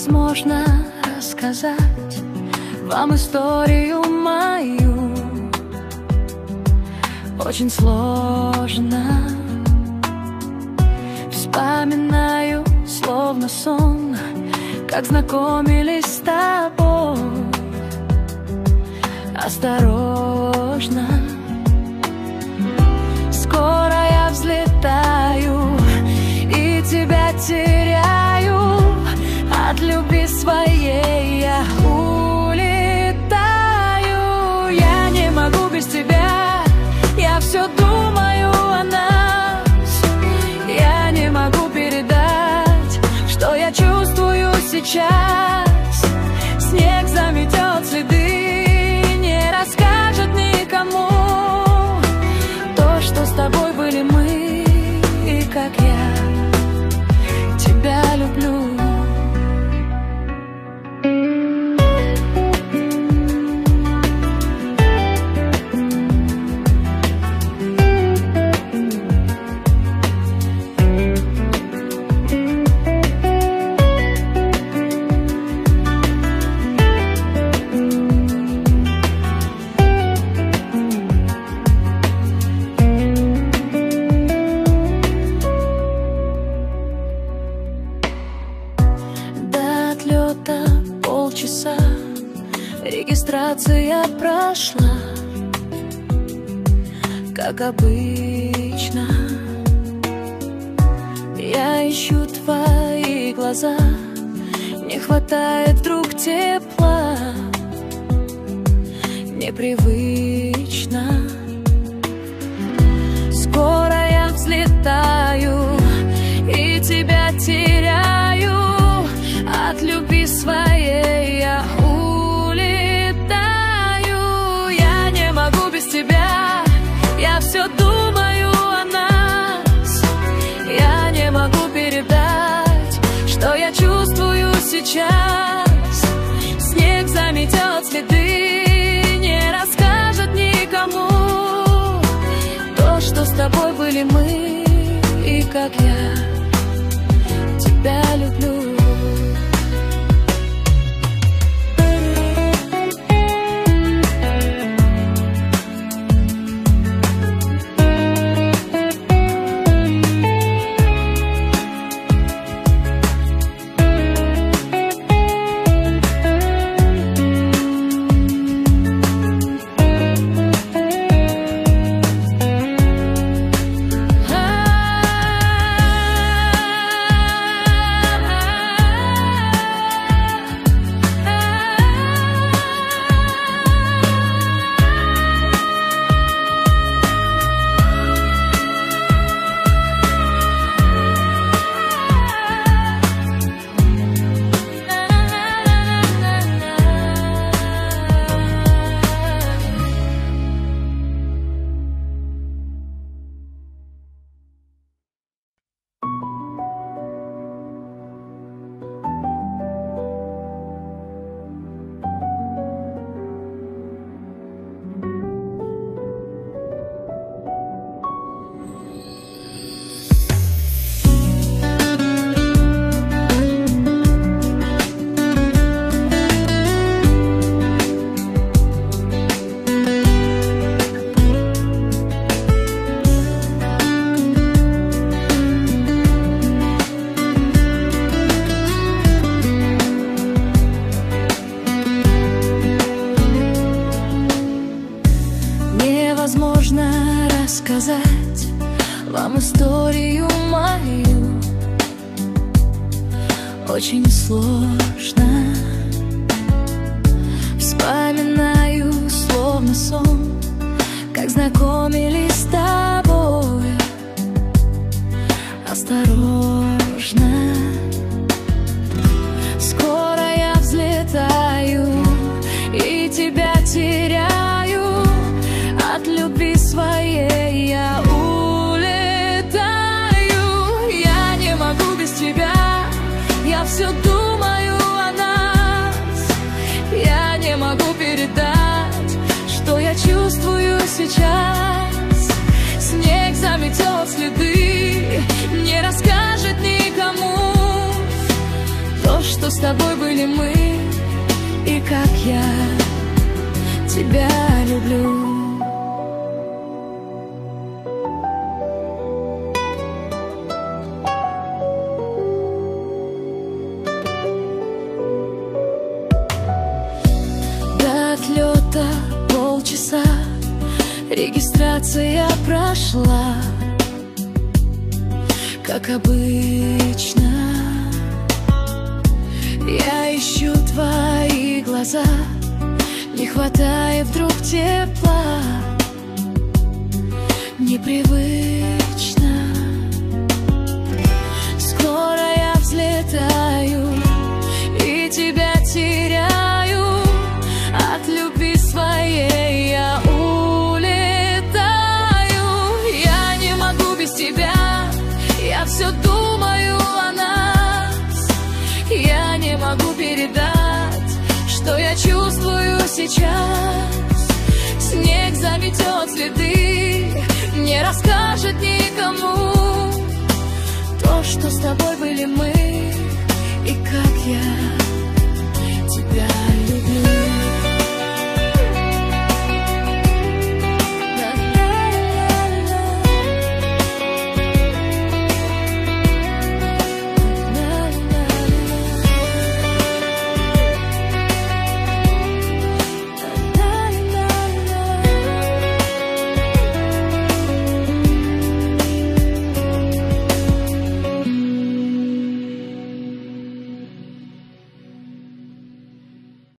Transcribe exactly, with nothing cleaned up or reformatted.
невозможно рассказать вам историю мою. Очень сложно. Вспоминаю, словно сон, как знакомились с тобой. Осторожно, скоро я взлетаю и тебя теряю. От любви своей я улетаю. Я не могу без тебя, я все думаю о нас. Я не могу передать, что я чувствую сейчас. Снег заметет следы, не расскажет никому то, что с тобой были мы, и как я тебя люблю. Полчаса, регистрация прошла, как обычно. Я ищу твои глаза, не хватает вдруг тепла, непривычно. Скоро я взлетаю и тебя теряю. От любви своей я улетаю. Я не могу без тебя, я все думаю о нас. Я не могу передать, что я чувствую сейчас. Снег заметет следы, не расскажет никому то, что с тобой были мы, и как я тебя люблю. Невозможно рассказать вам историю мою. Очень сложно. Вспоминаю, словно сон, как знакомились с тобой. Осторожно, скоро я взлетаю и тебя теряю. От любви своей я улетаю. Я не могу без тебя, я все думаю с тобой были мы, и как я тебя люблю. До отлета полчаса, регистрация прошла, как обычно. Я ищу твои глаза, не хватает вдруг тепла, непривычно. Скоро я взлетаю и тебя теряю, от любви своей я улетаю. Я не могу без тебя, я все думаю о нас. Я не могу передать, что я чувствую сейчас. Снег заметет следы, не расскажет никому то, что с тобой были мы, и как я